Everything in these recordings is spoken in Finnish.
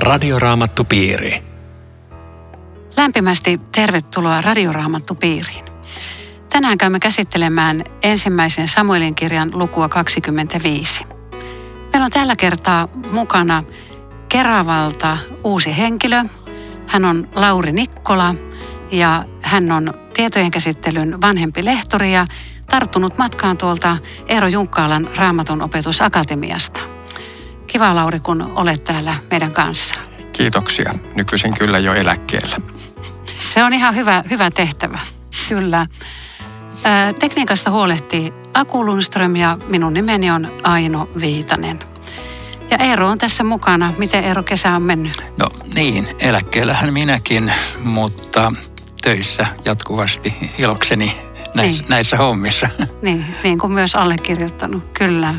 Radioraamattupiiri. Lämpimästi tervetuloa Radioraamattupiiriin. Tänään käymme käsittelemään ensimmäisen Samuelin kirjan lukua 25. Meillä on tällä kertaa mukana Keravalta uusi henkilö. Hän on Lauri Nikkola ja hän on tietojen käsittelyn vanhempi lehtori ja tarttunut matkaan tuolta Eero Junkkaalan Raamatun opetusakatemiasta. Kiva, Lauri, kun olet täällä meidän kanssa. Kiitoksia. Nykyisin kyllä jo eläkkeellä. Se on ihan hyvä tehtävä, kyllä. Tekniikasta huolehtii Aku Lundström ja minun nimeni on Aino Viitanen. Ja Eero on tässä mukana. Miten, Eero, kesä on mennyt? No niin, eläkkeellähän minäkin, mutta töissä jatkuvasti ilokseni näissä hommissa. Niin kuin myös allekirjoittanut, kyllä.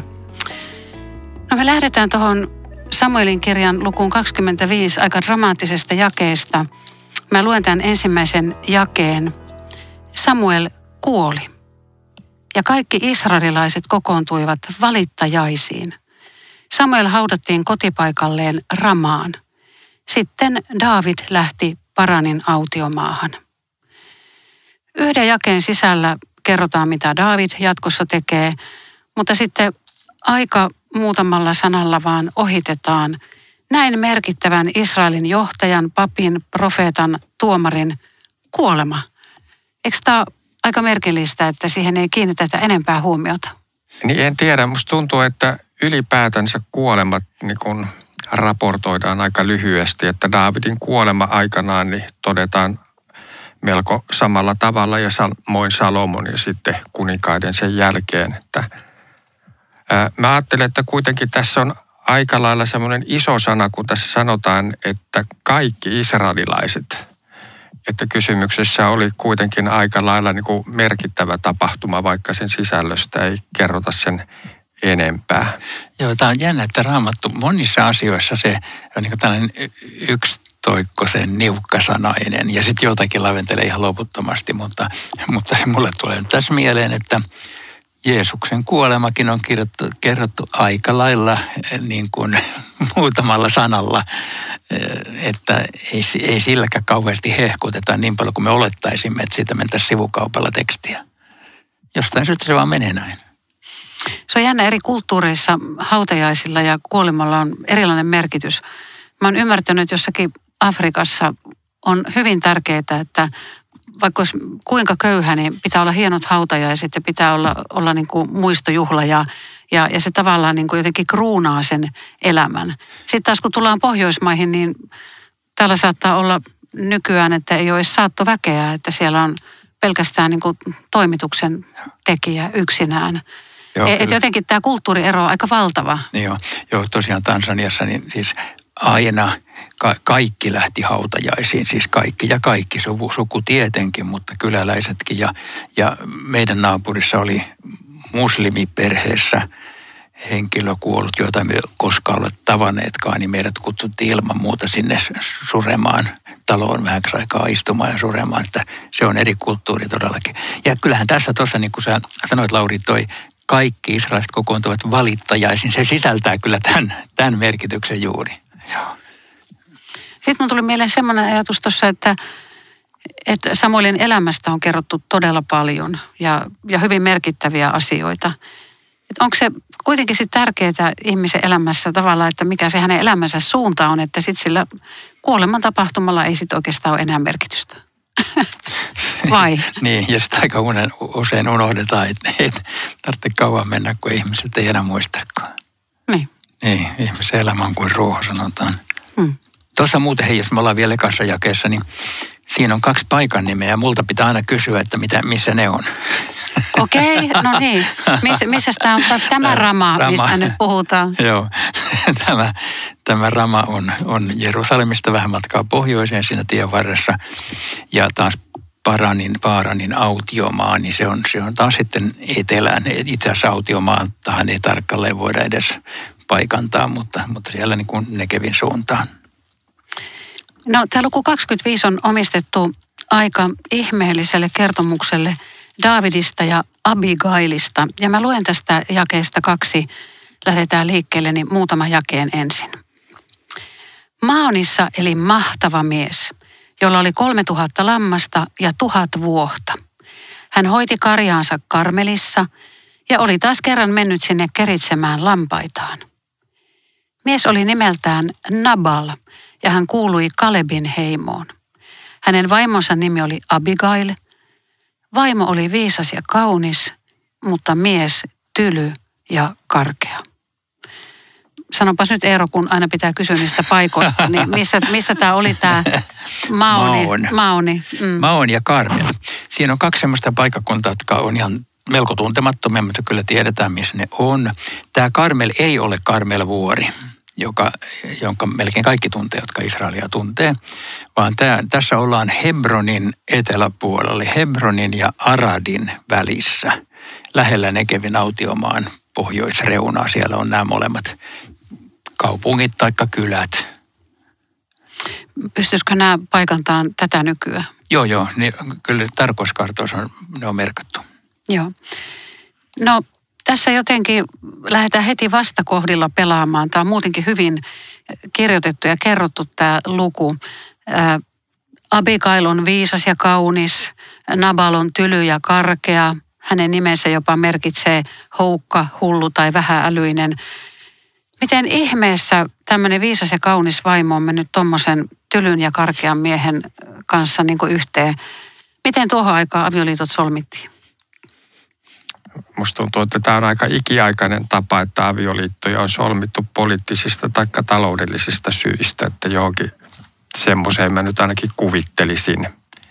No me lähdetään tuohon Samuelin kirjan lukuun 25 aika dramaattisesta jakeesta. Mä luen tämän ensimmäisen jakeen. Samuel kuoli ja kaikki israelilaiset kokoontuivat valittajaisiin. Samuel haudattiin kotipaikalleen Ramaan. Sitten Daavid lähti Paranin autiomaahan. Yhden jakeen sisällä kerrotaan, mitä Daavid jatkossa tekee, mutta sitten aika muutamalla sanalla vaan ohitetaan näin merkittävän Israelin johtajan, papin, profeetan, tuomarin kuolema. Eikö tämä ole aika merkillistä, että siihen ei kiinnitetä enempää huomiota? Niin en tiedä. Musta tuntuu, että ylipäätänsä kuolemat niin kun raportoidaan aika lyhyesti, että Daavidin kuolema aikanaan niin todetaan melko samalla tavalla ja samoin Salomon ja sitten kuninkaiden sen jälkeen. Mä ajattelen, että kuitenkin tässä on aika lailla semmoinen iso sana, kun tässä sanotaan, että kaikki israelilaiset. Että kysymyksessä oli kuitenkin aika lailla niin kuin merkittävä tapahtuma, vaikka sen sisällöstä ei kerrota sen enempää. Joo, tämä on jännä, että Raamattu monissa asioissa se on niin kuin tällainen yksitoikkoisen niukkasanainen ja sitten jotakin laventelee ihan loputtomasti, mutta se mulle tulee nyt tässä mieleen, että Jeesuksen kuolemakin on kerrottu aika lailla niin kuin muutamalla sanalla, että ei silläkään kauheasti hehkuteta niin paljon kuin me olettaisimme, että siitä mentäisiin sivukaupalla tekstiä. Jostain syystä se vaan menee näin. Se on jännä, eri kulttuureissa hautajaisilla ja kuolemalla on erilainen merkitys. Mä oon ymmärtänyt, että jossakin Afrikassa on hyvin tärkeää, että vaikka olisi kuinka köyhä, niin pitää olla hienot hautajaiset ja pitää olla niin kuin muistojuhla ja se tavallaan niin kuin jotenkin kruunaa sen elämän. Sitten taas kun tullaan Pohjoismaihin, niin täällä saattaa olla nykyään, että ei ole edes saattoväkeä, että siellä on pelkästään niin kuin toimituksen tekijä yksinään. Että jotenkin tämä kulttuuriero on aika valtava. Joo, tosiaan Tansaniassa niin siis aina kaikki lähti hautajaisiin, siis kaikki suku tietenkin, mutta kyläläisetkin. Ja meidän naapurissa oli muslimiperheessä henkilö kuollut, jota emme koskaan ole tavanneetkaan, niin meidät kutsuttiin ilman muuta sinne suremaan taloon vähäksi aikaa istumaan ja suremaan, että se on eri kulttuuri todellakin. Ja kyllähän tässä tuossa, niin kuin sä sanoit, Lauri, toi kaikki israeliset kokoontuvat valittajaisiin, se sisältää kyllä tämän merkityksen juuri. Joo. Sitten mun tuli mieleen semmoinen ajatus tuossa, että Samuelin elämästä on kerrottu todella paljon ja hyvin merkittäviä asioita. Että onko se kuitenkin sitten tärkeää ihmisen elämässä tavallaan, että mikä se hänen elämänsä suunta on, että sitten sillä kuoleman tapahtumalla ei sitten oikeastaan ole enää merkitystä. Vai? Niin, ja sitä aika usein unohdetaan, että ei tarvitse kauan mennä, kun ihmiset ei enää muistakaan. Niin. Niin, ihmisen elämä on kuin ruoho, sanotaan. Tuossa muuten, hei, jos me ollaan vielä ekassa jakeessa, niin siinä on 2 paikan nimeä ja multa pitää aina kysyä, että missä ne on. Okei, no niin. Missä tämä Rama, mistä nyt puhutaan? Joo, tämä Rama on Jerusalemista vähän matkaa pohjoiseen siinä tien varressa ja taas Paaranin autiomaa, niin se on taas sitten etelään. Itse asiassa autiomaahan ei tarkalleen voida edes paikantaa, mutta siellä niin kuin Nekevin suuntaan. No, tämä luku 25 on omistettu aika ihmeelliselle kertomukselle Daavidista ja Abigailista. Ja mä luen tästä jakeesta 2, lähdetään liikkeelle, niin muutama jakeen ensin. Maonissa eli mahtava mies, jolla oli 3000 lammasta ja 1000 vuohta. Hän hoiti karjaansa Karmelissa ja oli taas kerran mennyt sinne keritsemään lampaitaan. Mies oli nimeltään Nabal ja hän kuului Kalebin heimoon. Hänen vaimonsa nimi oli Abigail. Vaimo oli viisas ja kaunis, mutta mies tyly ja karkea. Sanopas nyt Eero, kun aina pitää kysyä niistä paikoista, niin missä tämä oli tämä Maoni? Maon ja Karmel. Siinä on 2 sellaista paikkakuntaa, jotka on ihan melko tuntemattomia, mutta kyllä tiedetään, missä ne on. Tämä Karmel ei ole Karmelvuori, jonka melkein kaikki tuntee, jotka Israelia tuntee, vaan tässä ollaan Hebronin eteläpuolella, Hebronin ja Aradin välissä, lähellä Negevin autiomaan pohjoisreunaa. Siellä on nämä molemmat kaupungit tai kylät. Pystyisikö nämä paikantaan tätä nykyään? Joo, niin kyllä tarkoiskartoissa ne on merkattu. Joo. No tässä jotenkin lähdetään heti vastakohdilla pelaamaan. Tämä on muutenkin hyvin kirjoitettu ja kerrottu tämä luku. Abigail on viisas ja kaunis, Nabal on tyly ja karkea. Hänen nimensä jopa merkitsee houkka, hullu tai vähäälyinen. Miten ihmeessä tämmöinen viisas ja kaunis vaimo on mennyt tommosen tylyn ja karkean miehen kanssa niin kuin yhteen? Miten tuohon aikaan avioliitot solmittiin? Musta tuntuu, että tämä on aika ikiaikainen tapa, että avioliittoja on solmittu poliittisista tai taloudellisista syistä, että johonkin semmoiseen mä nyt ainakin kuvittelisin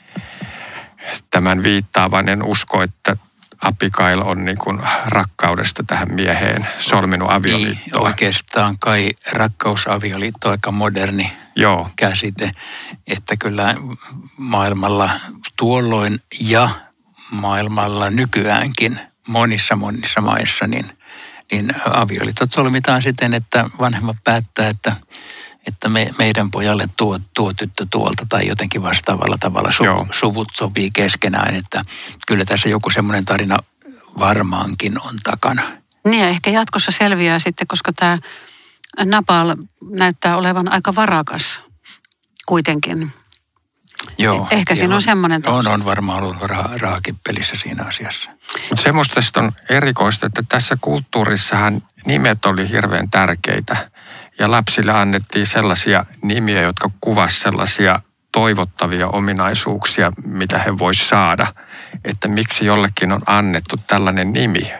tämän viittaavan. En usko, että Abigail on niin kuin rakkaudesta tähän mieheen solminut avioliittoa. Niin, oikeastaan kai rakkausavioliitto on aika moderni käsite, että kyllä maailmalla tuolloin ja maailmalla nykyäänkin monissa maissa, niin avioliitot solmitaan siten, että vanhemmat päättää, että meidän pojalle tuo tyttö tuolta tai jotenkin vastaavalla tavalla suvut sopii keskenään, että kyllä tässä joku semmoinen tarina varmaankin on takana. Niin ja ehkä jatkossa selviää sitten, koska tämä Nabal näyttää olevan aika varakas kuitenkin. Joo. Ehkä siinä on semmoinen tausta. On varmaan ollut rahakin pelissä siinä asiassa. Semmoista on erikoista, että tässä kulttuurissahan nimet oli hirveän tärkeitä. Ja lapsille annettiin sellaisia nimiä, jotka kuvasivat sellaisia toivottavia ominaisuuksia, mitä he voisivat saada. Että miksi jollekin on annettu tällainen nimi.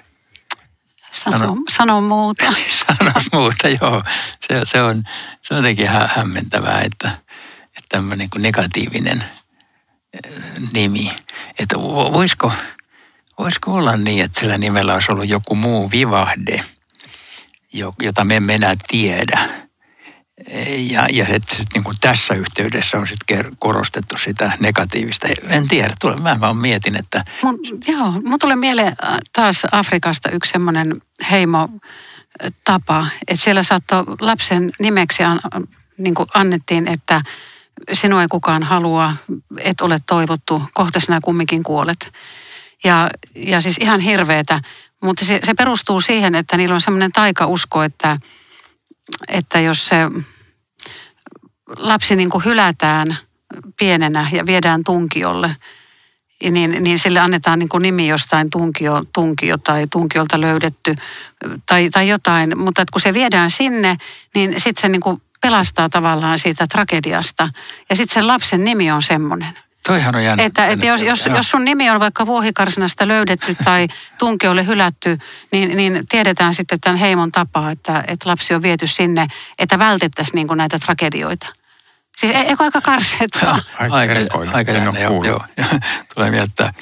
Sano muuta. Sano muuta, joo. Se on jotenkin hämmentävää, että tämmöinen kuin negatiivinen nimi. Että voisiko olla niin, että sillä nimellä olisi ollut joku muu vivahde, jota me emme enää tiedä. Ja että niin kuin tässä yhteydessä on sitten korostettu sitä negatiivista. En tiedä, mä vaan mietin, että... Mun tulee mieleen taas Afrikasta yksi semmoinen heimotapa, että siellä saattoi lapsen nimeksi niin kuin annettiin, että sinua ei kukaan halua, et ole toivottu, kohta sinä kumminkin kuolet. Ja siis ihan hirveetä, mutta se perustuu siihen, että niillä on semmoinen taikausko, että jos se lapsi niin kuin hylätään pienenä ja viedään tunkiolle, niin sille annetaan niin kuin nimi jostain tunkio tai tunkiolta löydetty tai jotain. Mutta kun se viedään sinne, niin sitten se niin kuin pelastaa tavallaan siitä tragediasta. Ja sitten sen lapsen nimi on semmoinen. Toihan on jännä. Että jos sun nimi on vaikka vuohikarsinasta löydetty tai tunkiolle hylätty, niin tiedetään sitten tämän heimon tapaa, että lapsi on viety sinne, että vältettäisiin niin kuin näitä tragedioita. Siis eikö aika karseetaa? Aika jännä, joo. Tulee mieleen, että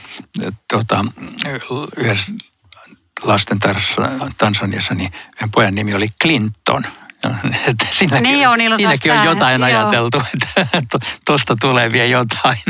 yhdessä lasten Tansaniassa, niin yhden pojan nimi oli Clinton. Siinäkin on jotain ajateltu, että tuosta tulee vielä jotain.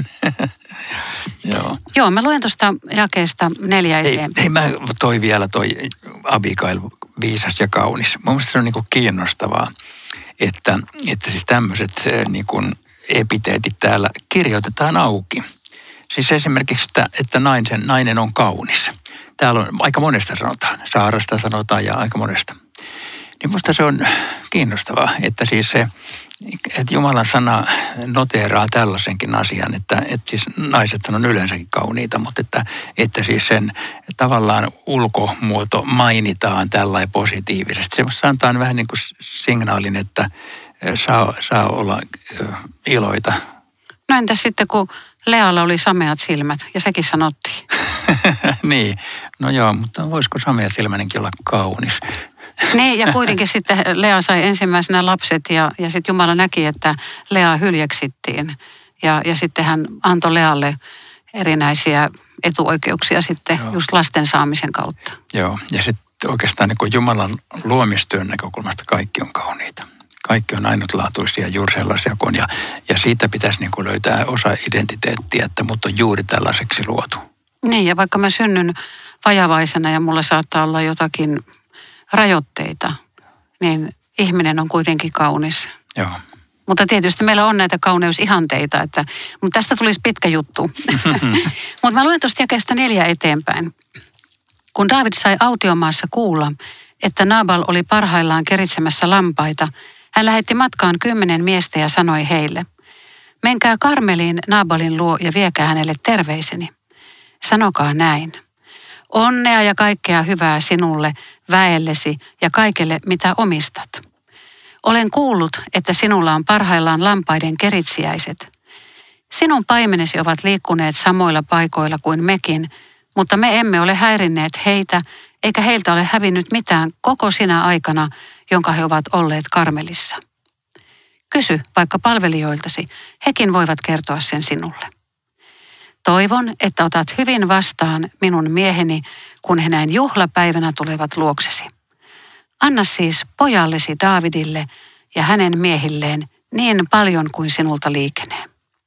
Joo, mä luen tuosta jakeesta 4 eteenpäin. Toi Abigail, viisas ja kaunis. Mun mielestä se on niinku kiinnostavaa, että siis tämmöiset niinku epiteetit täällä kirjoitetaan auki. Siis esimerkiksi, että nainen on kaunis. Täällä on aika monesta sanotaan. Saarasta sanotaan ja aika monesta. Niin musta se on kiinnostavaa, että siis se, että Jumalan sana noteeraa tällaisenkin asian, että siis naisethan on yleensäkin kauniita, mutta että siis sen tavallaan ulkomuoto mainitaan tällainen positiivisesti. Se antaa vähän niin kuin signaalin, että saa olla iloita. No entäs sitten, kun Lealla oli sameat silmät, ja sekin sanottiin. Niin, no joo, mutta voisiko samea silmäinenkin olla kaunis? Niin, ja kuitenkin sitten Lea sai ensimmäisenä lapset, ja sitten Jumala näki, että Leaa hyljeksittiin. Ja sitten hän antoi Lealle erinäisiä etuoikeuksia sitten just lasten saamisen kautta. Joo, ja sitten oikeastaan niin kuin Jumalan luomistyön näkökulmasta kaikki on kauniita. Kaikki on ainutlaatuisia juuri sellaisia kuin, ja siitä pitäisi niin kuin löytää osa identiteettiä, että mut on juuri tällaiseksi luotu. Niin, ja vaikka mä synnyn vajavaisena ja mulla saattaa olla jotakin rajoitteita, niin ihminen on kuitenkin kaunis. Joo. Mutta tietysti meillä on näitä kauneusihanteita, mutta tästä tulisi pitkä juttu. Mutta mä luen tuosta jakeesta 4 eteenpäin. Kun Daavid sai autiomaassa kuulla, että Nabal oli parhaillaan keritsemässä lampaita, hän lähetti matkaan 10 miestä ja sanoi heille: menkää Karmeliin Nabalin luo ja viekää hänelle terveiseni. Sanokaa näin: onnea ja kaikkea hyvää sinulle, väellesi ja kaikelle, mitä omistat. Olen kuullut, että sinulla on parhaillaan lampaiden keritsiäiset. Sinun paimenesi ovat liikkuneet samoilla paikoilla kuin mekin, mutta me emme ole häirinneet heitä, eikä heiltä ole hävinnyt mitään koko sinä aikana, jonka he ovat olleet Karmelissa. Kysy vaikka palvelijoiltasi, hekin voivat kertoa sen sinulle. Toivon, että otat hyvin vastaan minun mieheni, kun he näin juhlapäivänä tulevat luoksesi. Anna siis pojallesi Daavidille ja hänen miehilleen niin paljon kuin sinulta liikenee.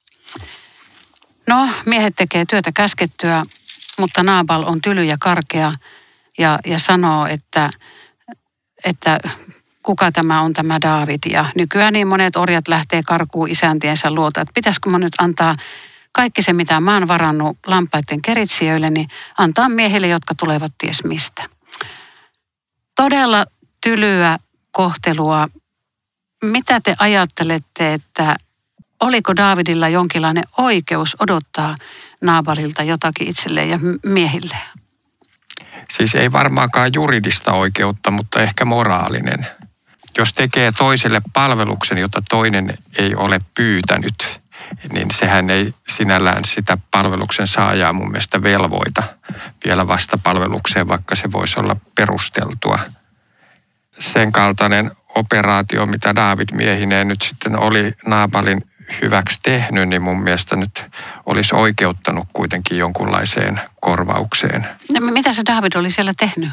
No, miehet tekee työtä käskettyä, mutta Nabal on tyly ja karkea ja sanoo, että kuka tämä on tämä Daavid. Ja nykyään niin monet orjat lähtee karkuun isäntiensä luota, että pitäisikö mä nyt antaa kaikki se, mitä mä oon varannut lampaiden keritsijöille, niin antaa miehille, jotka tulevat ties mistä. Todella tylyä kohtelua. Mitä te ajattelette, että oliko Daavidilla jonkinlainen oikeus odottaa Nabalilta jotakin itselleen ja miehilleen? Siis ei varmaankaan juridista oikeutta, mutta ehkä moraalinen. Jos tekee toiselle palveluksen, jota toinen ei ole pyytänyt, niin sehän ei sinällään sitä palveluksen saajaa mun mielestä velvoita vielä vastapalvelukseen, vaikka se voisi olla perusteltua. Sen kaltainen operaatio, mitä Daavid miehineen nyt sitten oli Nabalin hyväksi tehnyt, niin mun mielestä nyt olisi oikeuttanut kuitenkin jonkunlaiseen korvaukseen. No, mitä se Daavid oli siellä tehnyt?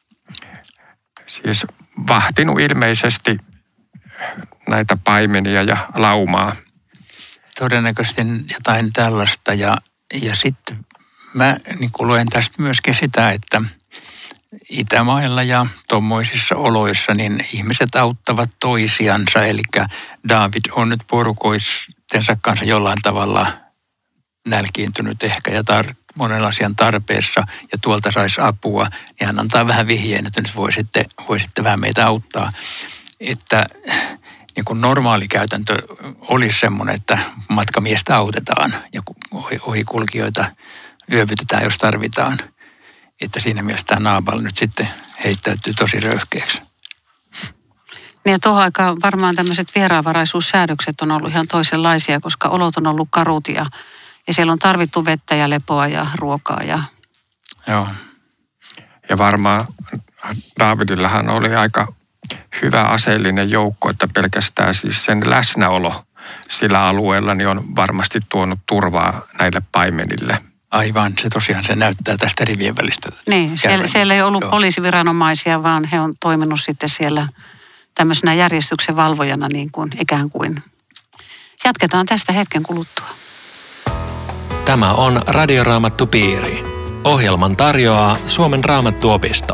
Siis vahtinut ilmeisesti näitä paimenia ja laumaa. Todennäköisesti jotain tällaista ja sitten mä niin luen tästä myöskin sitä, että Itämailla ja tuommoisissa oloissa niin ihmiset auttavat toisiansa, eli Daavid on nyt porukoistensa kanssa jollain tavalla nälkiintynyt ehkä ja monen asian tarpeessa ja tuolta saisi apua, niin hän antaa vähän vihjeen, että nyt voi sitten vähän meitä auttaa. Että niin kuin normaali käytäntö olisi semmoinen, että matkamiestä autetaan ja ohikulkijoita yövytetään, jos tarvitaan. Että siinä mielessä tämä Nabal nyt sitten heittäytyy tosi röyhkeäksi. Niin ja tuohon aikaan varmaan tämmöiset vieraanvaraisuussäädökset on ollut ihan toisenlaisia, koska olot on ollut karut ja siellä on tarvittu vettä ja lepoa ja ruokaa. Joo. Ja varmaan Daavidillahan oli aika hyvä aseellinen joukko, että pelkästään siis sen läsnäolo sillä alueella niin on varmasti tuonut turvaa näille paimenille. Aivan, se näyttää tästä rivien välistä. Niin, siellä ei ollut poliisiviranomaisia, vaan he on toiminut sitten siellä tämmöisenä järjestyksen valvojana niin kuin ikään kuin. Jatketaan tästä hetken kuluttua. Tämä on Radioraamattupiiri. Ohjelman tarjoaa Suomen Raamattuopisto.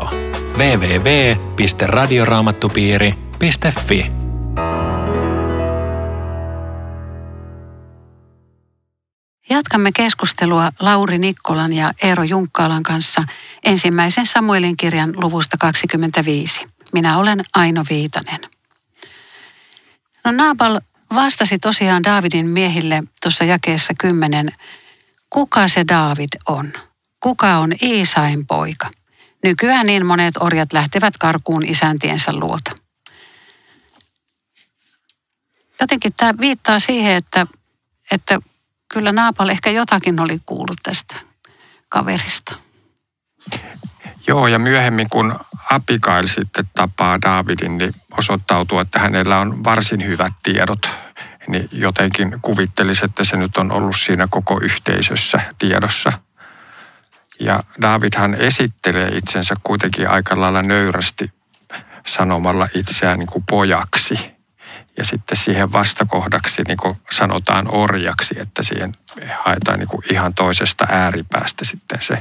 www.radioraamattupiiri.fi. Jatkamme keskustelua Lauri Nikkolan ja Eero Junkkaalan kanssa ensimmäisen Samuelin kirjan luvusta 25. Minä olen Aino Viitanen. No Naabal vastasi tosiaan Daavidin miehille tuossa jakeessa 10, kuka se Daavid on? Kuka on Iisain poika? Nykyään niin monet orjat lähtevät karkuun isäntiensä luota. Jotenkin tämä viittaa siihen, että kyllä Naabal ehkä jotakin oli kuullut tästä kaverista. Joo, ja myöhemmin kun Abigail sitten tapaa Daavidin, niin osoittautuu, että hänellä on varsin hyvät tiedot. Niin jotenkin kuvittelisi, että se nyt on ollut siinä koko yhteisössä tiedossa. Ja Daavidhan esittelee itsensä kuitenkin aika lailla nöyrästi sanomalla itseään niin kuin pojaksi. Ja sitten siihen vastakohdaksi niin kuin sanotaan orjaksi, että siihen haetaan niin kuin ihan toisesta ääripäästä sitten se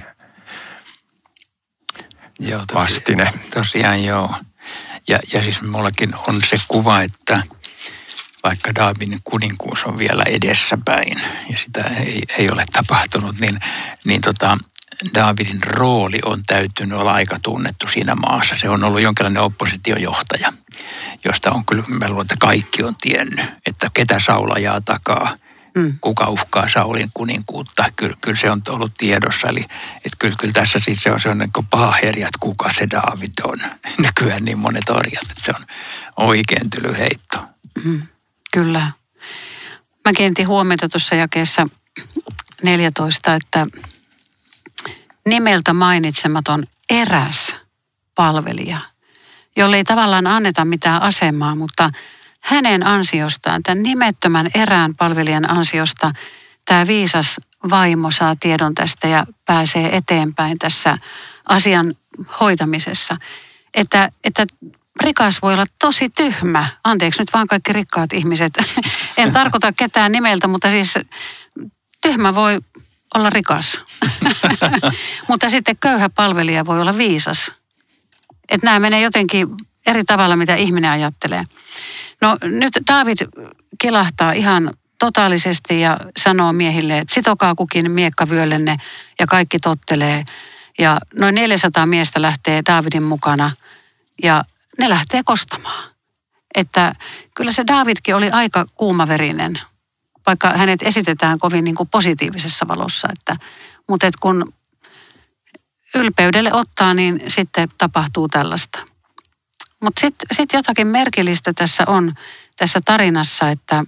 vastine. Tosiaan joo. Ja siis mullakin on se kuva, että vaikka Daavidin kuninkuus on vielä edessäpäin ja sitä ei ole tapahtunut, niin Daavidin rooli on täytynyt olla aika tunnettu siinä maassa. Se on ollut jonkinlainen oppositiojohtaja, josta on kyllä, mä luulen, että kaikki on tiennyt, että ketä Saul ajaa takaa, kuka uhkaa Saulin kuninkuutta. Kyllä se on ollut tiedossa. Eli että kyllä tässä siis se on niin kuin paha herja, että kuka se Daavid on. Nykyään niin monet orjat, että se on oikein tylyheitto. Kyllä. Mä kiinnitin huomiota tuossa jakeessa 14, että nimeltä mainitsematon eräs palvelija, jolle ei tavallaan anneta mitään asemaa, mutta hänen ansiostaan, tämän nimettömän erään palvelijan ansiosta, tämä viisas vaimo saa tiedon tästä ja pääsee eteenpäin tässä asian hoitamisessa. Että rikas voi olla tosi tyhmä. Anteeksi nyt vaan kaikki rikkaat ihmiset. En tarkoita ketään nimeltä, mutta siis tyhmä voi olla rikas. Mutta sitten köyhä palvelija voi olla viisas. Että nämä menee jotenkin eri tavalla, mitä ihminen ajattelee. No nyt Daavid kilahtaa ihan totaalisesti ja sanoo miehille, että sitokaa kukin miekkavyöllenne ja kaikki tottelee. Ja noin 400 miestä lähtee Daavidin mukana ja ne lähtee kostamaan. Että kyllä se Daavidkin oli aika kuumaverinen, vaikka hänet esitetään kovin niin kuin positiivisessa valossa. Mutta kun ylpeydelle ottaa, niin sitten tapahtuu tällaista. Mutta sitten jotakin merkillistä tässä on tässä tarinassa, että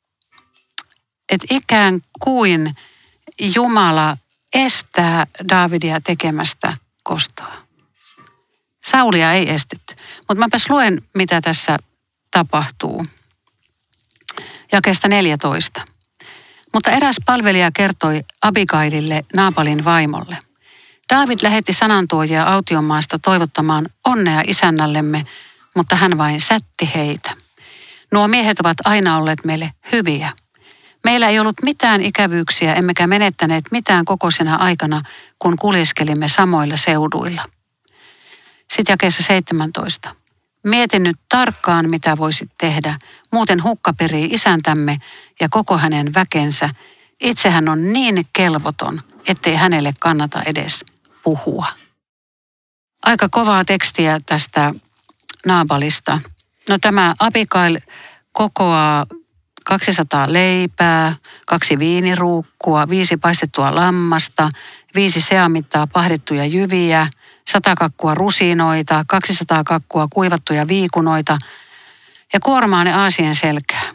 ikään kuin Jumala estää Daavidia tekemästä kostoa. Saulia ei estetty. Mutta mäpäs luen, mitä tässä tapahtuu. Jakeesta 14. Mutta eräs palvelija kertoi Abigailille, Naabalin vaimolle. Daavid lähetti sanantuojia autiomaasta toivottamaan onnea isännällemme, mutta hän vain sätti heitä. Nuo miehet ovat aina olleet meille hyviä. Meillä ei ollut mitään ikävyyksiä, emmekä menettäneet mitään koko sinä aikana, kun kuljeskelimme samoilla seuduilla. Sitten jakeessa 17. Mietin nyt tarkkaan, mitä voisit tehdä. Muuten hukka perii isäntämme ja koko hänen väkensä. Itse hän on niin kelvoton, ettei hänelle kannata edes puhua. Aika kovaa tekstiä tästä Naabalista. No tämä Abigail kokoaa 200 leipää, 2 viiniruukkua, 5 paistettua lammasta, 5 seamittaa pahdettuja jyviä, 100 kakkua rusinoita, 200 kakkua kuivattuja viikunoita ja kuormaa ne aasien selkää.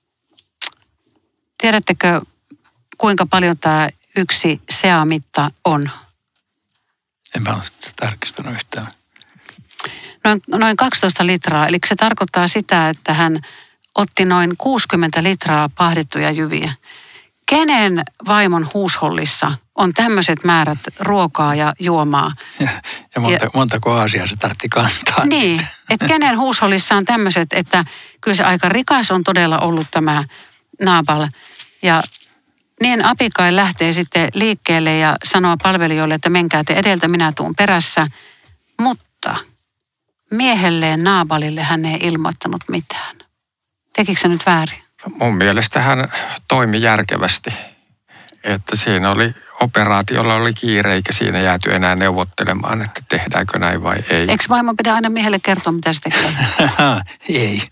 Tiedättekö, kuinka paljon tämä yksi seamitta on? En mä ole tarkistanut yhtään. Noin 12 litraa, eli se tarkoittaa sitä, että hän otti noin 60 litraa pahdettuja jyviä. Kenen vaimon huushollissa on tämmöiset määrät ruokaa ja juomaa? Ja montako aasiaa se tarvitsi kantaa? Niin, että kenen huushollissa on tämmöiset, että kyllä se aika rikas on todella ollut tämä Naabal. Ja niin Abigail lähtee sitten liikkeelle ja sanoo palvelijoille, että menkää te edeltä, minä tuun perässä. Mutta miehelleen Naabalille hän ei ilmoittanut mitään. Tekikö se nyt väärin? Mun mielestä hän toimi järkevästi. Että siinä operaatiolla oli kiire, eikä siinä jääty enää neuvottelemaan, että tehdäänkö näin vai ei. Eikö vaimo pidä aina miehelle kertoa, mitä se tekee? Ei.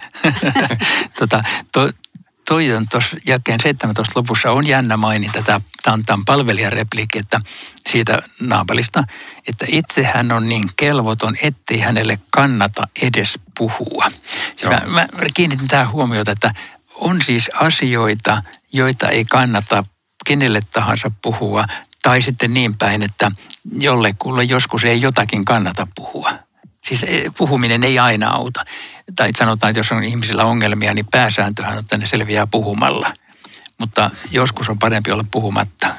Toi on tuossa jakeen 17 lopussa on jännä mainita, tämä on palvelijarepliikki, että siitä Naabalista, että itse hän on niin kelvoton, ettei hänelle kannata edes puhua. Mä kiinnitin tähän huomiota, että on siis asioita, joita ei kannata kenelle tahansa puhua, tai sitten niin päin, että jollekulle joskus ei jotakin kannata puhua. Siis puhuminen ei aina auta. Tai sanotaan, että jos on ihmisillä ongelmia, niin pääsääntöhän on, että ne selviää puhumalla. Mutta joskus on parempi olla puhumatta.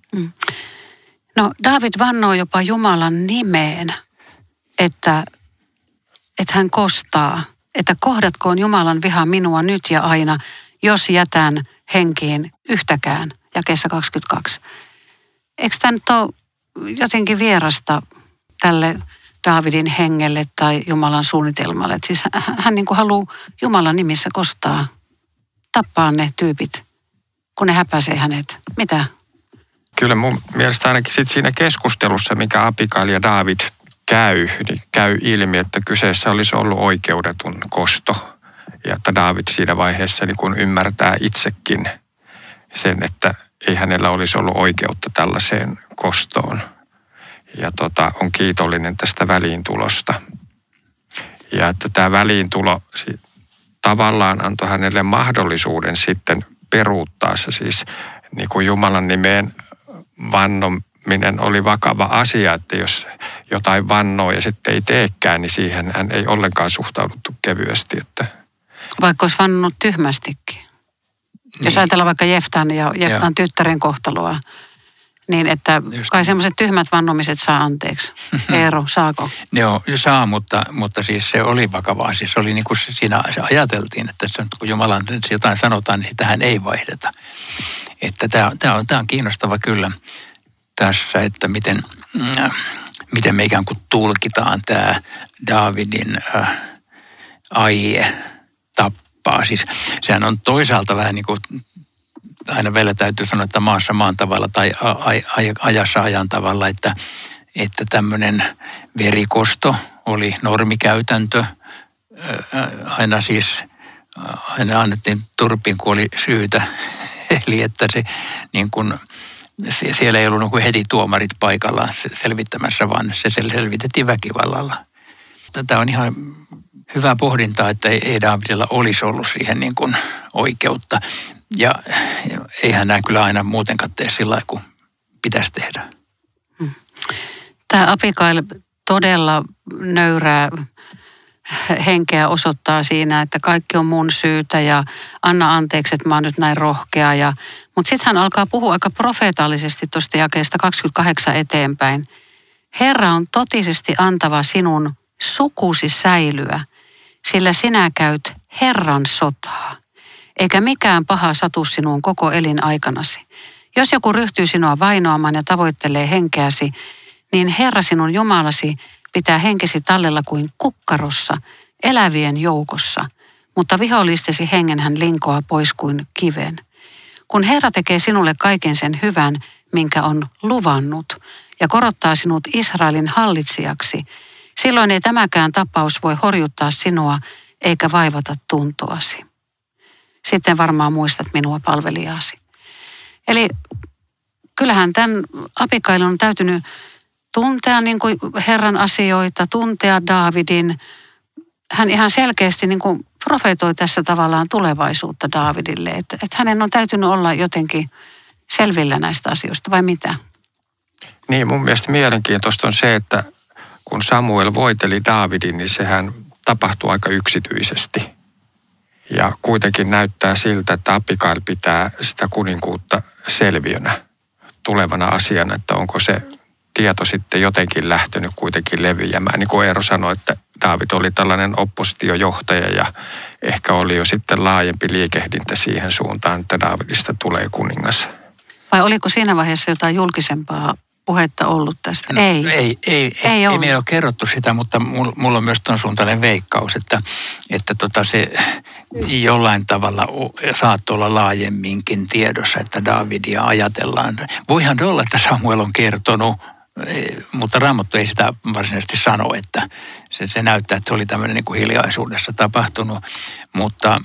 No Daavid vannoo jopa Jumalan nimeen, että hän kostaa, että kohdatkoon Jumalan viha minua nyt ja aina, jos jätän henkiin yhtäkään, jakeessa 22. Eikö tämä nyt ole jotenkin vierasta tälle Daavidin hengelle tai Jumalan suunnitelmalle? Että siis hän niin kuin haluaa Jumalan nimissä kostaa, tappaa ne tyypit, kun ne häpäisee hänet. Mitä? Kyllä mun mielestä ainakin sit siinä keskustelussa, mikä Abigail ja Daavid niin käy ilmi, että kyseessä olisi ollut oikeudetun kosto. Ja että Daavid siinä vaiheessa niin kun ymmärtää itsekin sen, että ei hänellä olisi ollut oikeutta tällaiseen kostoon. Ja on kiitollinen tästä väliintulosta. Ja että tämä väliintulo tavallaan antoi hänelle mahdollisuuden sitten peruuttaa se siis niin kuin Jumalan nimeen vannominen oli vakava asia, että jos jotain vannoo ja sitten ei teekään, niin siihen hän ei ollenkaan suhtauduttu kevyesti. Että vaikka olisi vannonut tyhmästikin. Niin. Jos ajatellaan vaikka Jeftan ja Jeftan tyttären kohtaloa, niin että kai semmoiset tyhmät vannomiset saa anteeksi. Eero, saako? Joo, saa, mutta siis se oli vakavaa. Siis oli niin kuin siinä ajateltiin, että kun Jumalan jotain sanotaan, niin sitähän ei vaihdeta. Että tämä on kiinnostava kyllä tässä, että miten me ikään kuin tulkitaan tämä Daavidin aie tappaa. Siis sehän on toisaalta vähän niin kuin aina vielä täytyy sanoa, että maassa maan tavalla tai ajassa ajan tavalla, että tämmöinen verikosto oli normikäytäntö. Aina annettiin turpiin, kun oli syytä. Eli että se niin kuin, siellä ei ollut niin heti tuomarit paikallaan selvittämässä, vaan se selvitettiin väkivallalla. Tämä on ihan hyvää pohdintaa, että ei Daavidilla olisi ollut siihen niin kuin oikeutta. Ja eihän nämä kyllä aina muutenkaan tee sillä lailla, kuin pitäisi tehdä. Tämä Abigail todella nöyrää henkeä osoittaa siinä, että kaikki on mun syytä ja anna anteeksi, että mä oon nyt näin rohkea. Mutta sitten hän alkaa puhua aika profeetallisesti tuosta jakeesta 28 eteenpäin. Herra on totisesti antava sinun sukusi säilyä, sillä sinä käyt Herran sotaa, eikä mikään paha satu sinuun koko elinaikanasi. Jos joku ryhtyy sinua vainoamaan ja tavoittelee henkeäsi, niin Herra sinun Jumalasi pitää henkesi tallella kuin kukkarossa, elävien joukossa, mutta vihollistesi hengen hän linkoaa pois kuin kiven. Kun Herra tekee sinulle kaiken sen hyvän, minkä on luvannut, ja korottaa sinut Israelin hallitsijaksi, silloin ei tämäkään tapaus voi horjuttaa sinua eikä vaivata tuntoasi. Sitten varmaan muistat minua palvelijasi. Eli kyllähän tämän Abigailin on täytynyt tuntea niin kuin Herran asioita, tuntea Daavidin. Hän ihan selkeästi niin kuin profeetoi tässä tavallaan tulevaisuutta Daavidille, että hänen on täytynyt olla jotenkin selvillä näistä asioista, vai mitä? Niin, mun mielestä mielenkiintoista on se, että kun Samuel voiteli Daavidin, niin sehän tapahtui aika yksityisesti. Ja kuitenkin näyttää siltä, että Abigail pitää sitä kuninkuutta selviönä tulevana asiana, että onko se tieto sitten jotenkin lähtenyt kuitenkin leviämään. Niin kuin Eero sanoi, että Daavid oli tällainen oppositiojohtaja ja ehkä oli jo sitten laajempi liikehdintä siihen suuntaan, että Daavidista tulee kuningas. Vai oliko siinä vaiheessa jotain julkisempaa puhetta ollut tästä? No, Ei me ole kerrottu sitä, mutta mulla on myös tuon suuntainen veikkaus, että se jollain tavalla saattoi olla laajemminkin tiedossa, että Daavidia ajatellaan. Voihan olla, että Samuel on kertonut, mutta Raamattu ei sitä varsinaisesti sano, että se näyttää, että se oli tämmöinen niin kuin hiljaisuudessa tapahtunut, mutta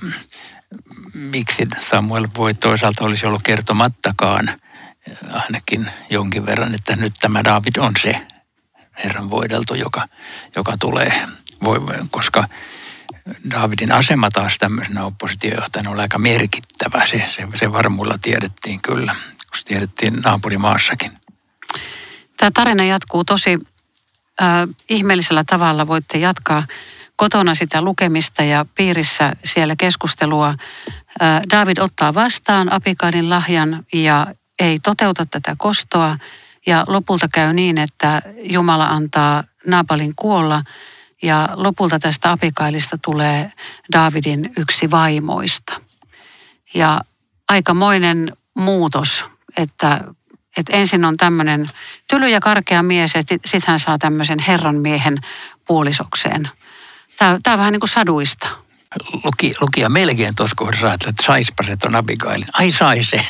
miksi Samuel voi toisaalta olisi ollut kertomattakaan ainakin jonkin verran, että nyt tämä Daavid on se Herran voideltu, joka tulee, koska Daavidin asema taas tämmöisenä oppositiojohtajana oli aika merkittävä. Se varmuilla tiedettiin kyllä, kun se tiedettiin naapurimaassakin. Tämä tarina jatkuu tosi ihmeellisellä tavalla. Voitte jatkaa kotona sitä lukemista ja piirissä siellä keskustelua. Daavid ottaa vastaan Abikailin lahjan ja ei toteuta tätä kostoa. Ja lopulta käy niin, että Jumala antaa Naabalin kuolla. Ja lopulta tästä Abikailista tulee Daavidin yksi vaimoista. Ja aikamoinen muutos, että ensin on tämmöinen tyly ja karkea mies, että sitten hän saa tämmöisen herran miehen puolisokseen. Tämä on vähän niin kuin saduista. Lukija melkein tuossa kohdassa ajattelee, että saispa se ton Abigailin. Ai sai se.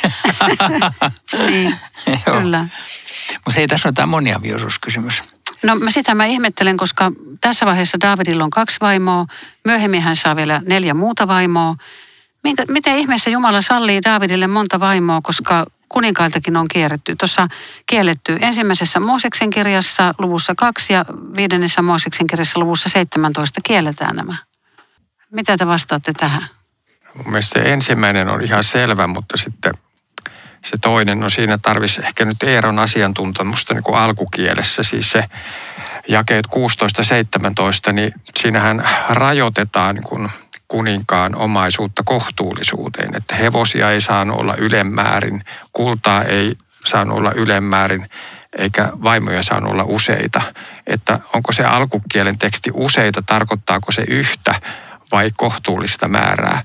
Niin, kyllä. Mutta hei, tässä on tämä moniavioisuuskysymys. No sitä mä ihmettelen, koska tässä vaiheessa Daavidilla on 2 vaimoa. Myöhemmin hän saa vielä 4 muuta vaimoa. Miten ihmeessä Jumala sallii Daavidille monta vaimoa, koska kuninkailtakin on kielletty 1. Mooseksen kirjassa luvussa 2 ja 5. Mooseksen kirjassa luvussa 17 kielletään nämä. Mitä te vastaatte tähän? Mun mielestä se ensimmäinen on ihan selvä, mutta sitten se toinen, no siinä tarvisi ehkä nyt Eeron asiantuntemusta niin kuin alkukielessä. Siis se jakeet 16-17, niin siinähän rajoitetaan niin kuin kuninkaan omaisuutta kohtuullisuuteen. Että hevosia ei saanut olla ylemmäärin, kultaa ei saanut olla ylemmäärin, eikä vaimoja saanut olla useita. Että onko se alkukielen teksti useita, tarkoittaako se yhtä vai kohtuullista määrää?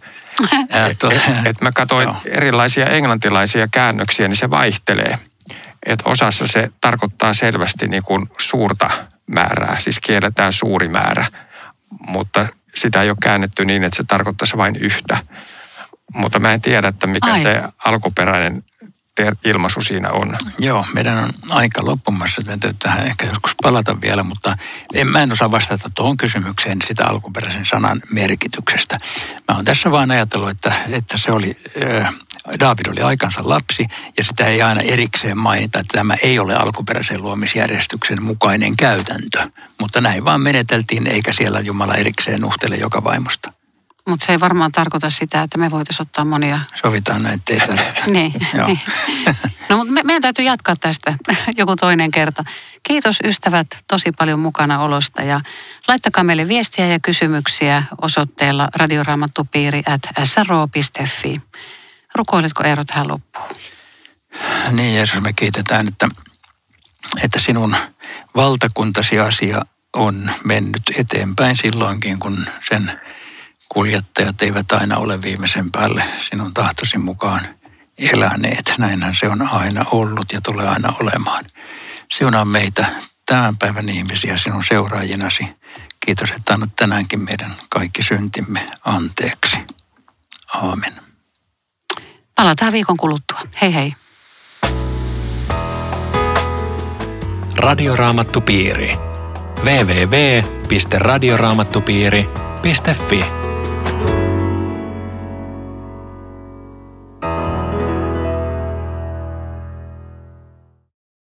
Et mä katsoin erilaisia englantilaisia käännöksiä, niin se vaihtelee. Että osassa se tarkoittaa selvästi niin kuin suurta määrää, siis kielletään suuri määrä, mutta sitä ei ole käännetty niin, että se tarkoittaisi vain yhtä. Mutta mä en tiedä, että mikä se alkuperäinen ilmaisu siinä on. Joo, meidän on aika loppumassa. Me täytyy tähän ehkä joskus palata vielä, mutta mä en osaa vastata tuohon kysymykseen sitä alkuperäisen sanan merkityksestä. Mä oon tässä vaan ajatellut, että se oli, Daavid oli aikansa lapsi ja sitä ei aina erikseen mainita, että tämä ei ole alkuperäisen luomisjärjestyksen mukainen käytäntö. Mutta näin vaan meneteltiin, eikä siellä Jumala erikseen nuhtele joka vaimosta. Mutta se ei varmaan tarkoita sitä, että me voitaisiin ottaa monia. Sovitaan näin, ettei tarvita. Niin. No mutta meidän täytyy jatkaa tästä joku toinen kerta. Kiitos ystävät tosi paljon mukana olosta ja laittakaa meille viestiä ja kysymyksiä osoitteella radioraamattupiiri@sro.fi. Rukoilitko Eero tähän loppuun? Niin Jeesus, me kiitetään, että sinun valtakuntasi asia on mennyt eteenpäin silloinkin, kun sen kuljettajat eivät aina ole viimeisen päälle sinun tahtosi mukaan eläneet. Näinhän se on aina ollut ja tulee aina olemaan. Siunaa meitä tämän päivän ihmisiä sinun seuraajinasi. Kiitos, että annat tänäänkin meidän kaikki syntimme anteeksi. Aamen. Palataan viikon kuluttua. Hei hei. Radioraamattupiiri. www.radioraamattupiiri.fi